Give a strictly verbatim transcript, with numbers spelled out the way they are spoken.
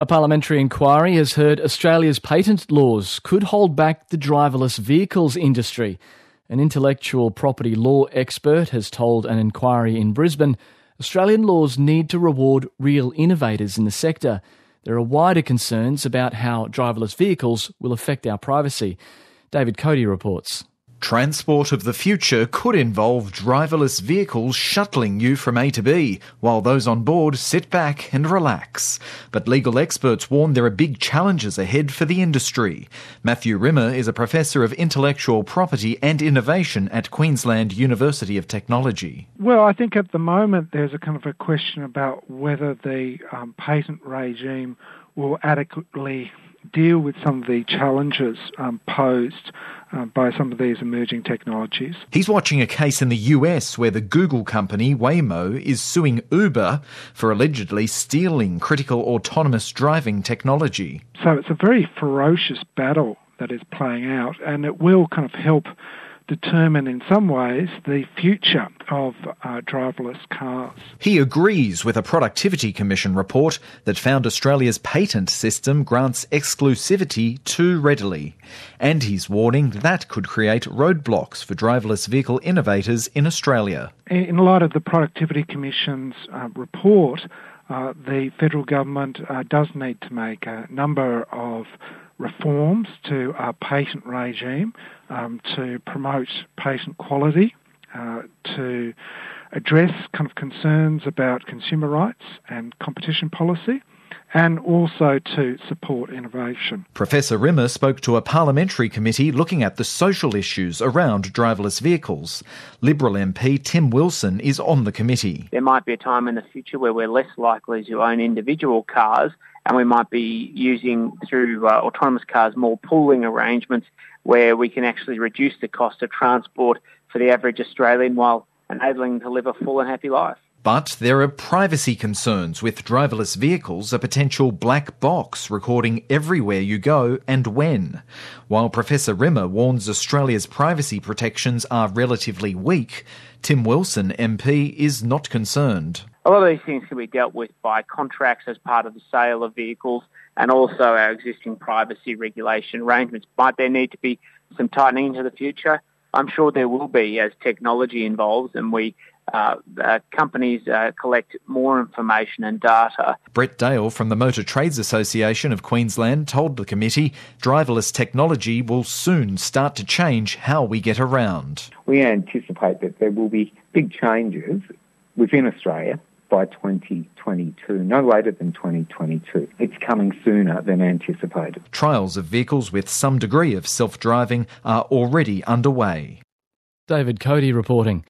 A parliamentary inquiry has heard Australia's patent laws could hold back the driverless vehicles industry. An intellectual property law expert has told an inquiry in Brisbane Australian laws need to reward real innovators in the sector. There are wider concerns about how driverless vehicles will affect our privacy. David Cody reports. Transport of the future could involve driverless vehicles shuttling you from A to B, while those on board sit back and relax. But legal experts warn there are big challenges ahead for the industry. Matthew Rimmer is a professor of intellectual property and innovation at Queensland University of Technology. Well, I think at the moment there's a kind of a question about whether the um, patent regime will adequately deal with some of the challenges um, posed uh, by some of these emerging technologies. He's watching a case in the U S where the Google company Waymo is suing Uber for allegedly stealing critical autonomous driving technology. So it's a very ferocious battle that is playing out, and it will kind of help determine in some ways the future of uh, driverless cars. He agrees with a Productivity Commission report that found Australia's patent system grants exclusivity too readily. And he's warning that could create roadblocks for driverless vehicle innovators in Australia. In light of the Productivity Commission's uh, report, uh, the federal government uh, does need to make a number of reforms to our patent regime um, to promote patent quality, uh, to address kind of concerns about consumer rights and competition policy, and also to support innovation. Professor Rimmer spoke to a parliamentary committee looking at the social issues around driverless vehicles. Liberal M P Tim Wilson is on the committee. There might be a time in the future where we're less likely to own individual cars, and we might be using, through uh, autonomous cars, more pooling arrangements where we can actually reduce the cost of transport for the average Australian while enabling them to live a full and happy life. But there are privacy concerns with driverless vehicles, a potential black box recording everywhere you go and when. While Professor Rimmer warns Australia's privacy protections are relatively weak, Tim Wilson M P is not concerned. A lot of these things can be dealt with by contracts as part of the sale of vehicles, and also our existing privacy regulation arrangements. Might there need to be some tightening into the future? I'm sure there will be as technology evolves and we uh, uh, companies uh, collect more information and data. Brett Dale from the Motor Trades Association of Queensland told the committee driverless technology will soon start to change how we get around. We anticipate that there will be big changes within Australia by twenty twenty-two, no later than twenty twenty-two. It's coming sooner than anticipated. Trials of vehicles with some degree of self-driving are already underway. David Cody reporting.